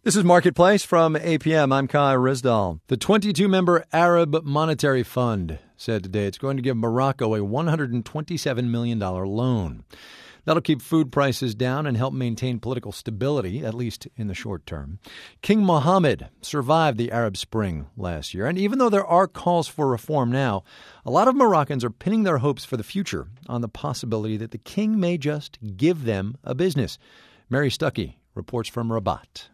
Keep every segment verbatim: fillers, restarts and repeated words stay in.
This is Marketplace from A P M. I'm Kai Rizdal. The twenty-two member Arab Monetary Fund said today it's going to give Morocco a one hundred twenty-seven million dollars loan. That'll keep food prices down and help maintain political stability, at least in the short term. King Mohammed survived the Arab Spring last year, and even though there are calls for reform now, a lot of Moroccans are pinning their hopes for the future on the possibility that the king may just give them a business. Mary Stuckey reports from Rabat.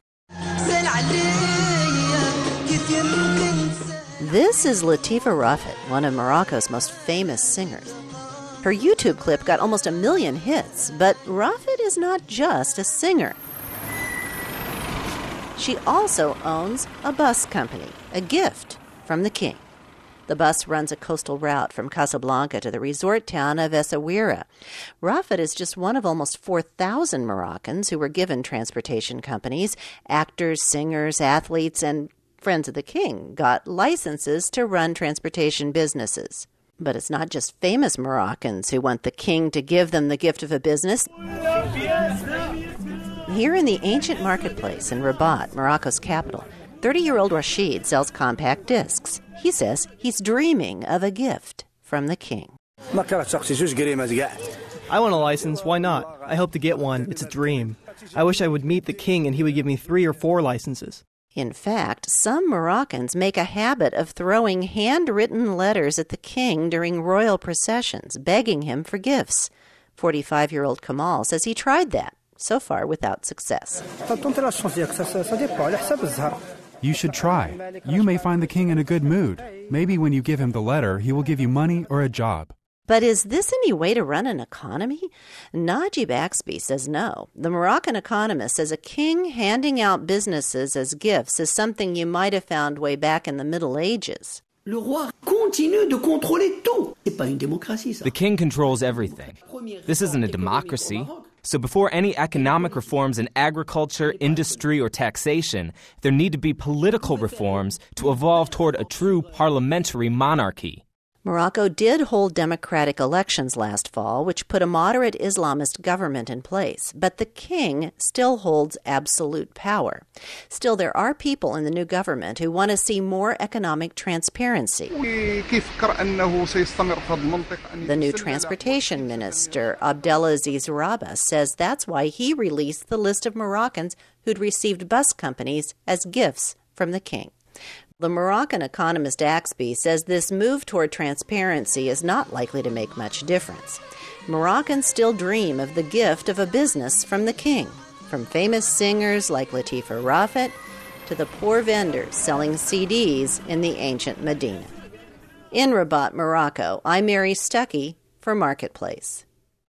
This is Latifa Rafet, one of Morocco's most famous singers. Her YouTube clip got almost a million hits, but Rafet is not just a singer. She also owns a bus company, a gift from the king. The bus runs a coastal route from Casablanca to the resort town of Essaouira. Rafet is just one of almost four thousand Moroccans who were given transportation companies. Actors, singers, athletes, and friends of the king got licenses to run transportation businesses. But it's not just famous Moroccans who want the king to give them the gift of a business. Here in the ancient marketplace in Rabat, Morocco's capital, thirty-year-old Rashid sells compact discs. He says he's dreaming of a gift from the king. I want a license. Why not? I hope to get one. It's a dream. I wish I would meet the king and he would give me three or four licenses. In fact, some Moroccans make a habit of throwing handwritten letters at the king during royal processions, begging him for gifts. forty-five-year-old Kamal says he tried that, so far without success. You should try. You may find the king in a good mood. Maybe when you give him the letter, he will give you money or a job. But is this any way to run an economy? Najib Axby says no. The Moroccan economist says a king handing out businesses as gifts is something you might have found way back in the Middle Ages. The king controls everything. This isn't a democracy. So before any economic reforms in agriculture, industry, or taxation, there need to be political reforms to evolve toward a true parliamentary monarchy. Morocco did hold democratic elections last fall, which put a moderate Islamist government in place, but the king still holds absolute power. Still, there are people in the new government who want to see more economic transparency. The new transportation minister, Abdelaziz Rabah, says that's why he released the list of Moroccans who'd received bus companies as gifts from the king. The Moroccan economist Axby says this move toward transparency is not likely to make much difference. Moroccans still dream of the gift of a business from the king, from famous singers like Latifa Rafet to the poor vendors selling C Ds in the ancient Medina. In Rabat, Morocco, I'm Mary Stuckey for Marketplace.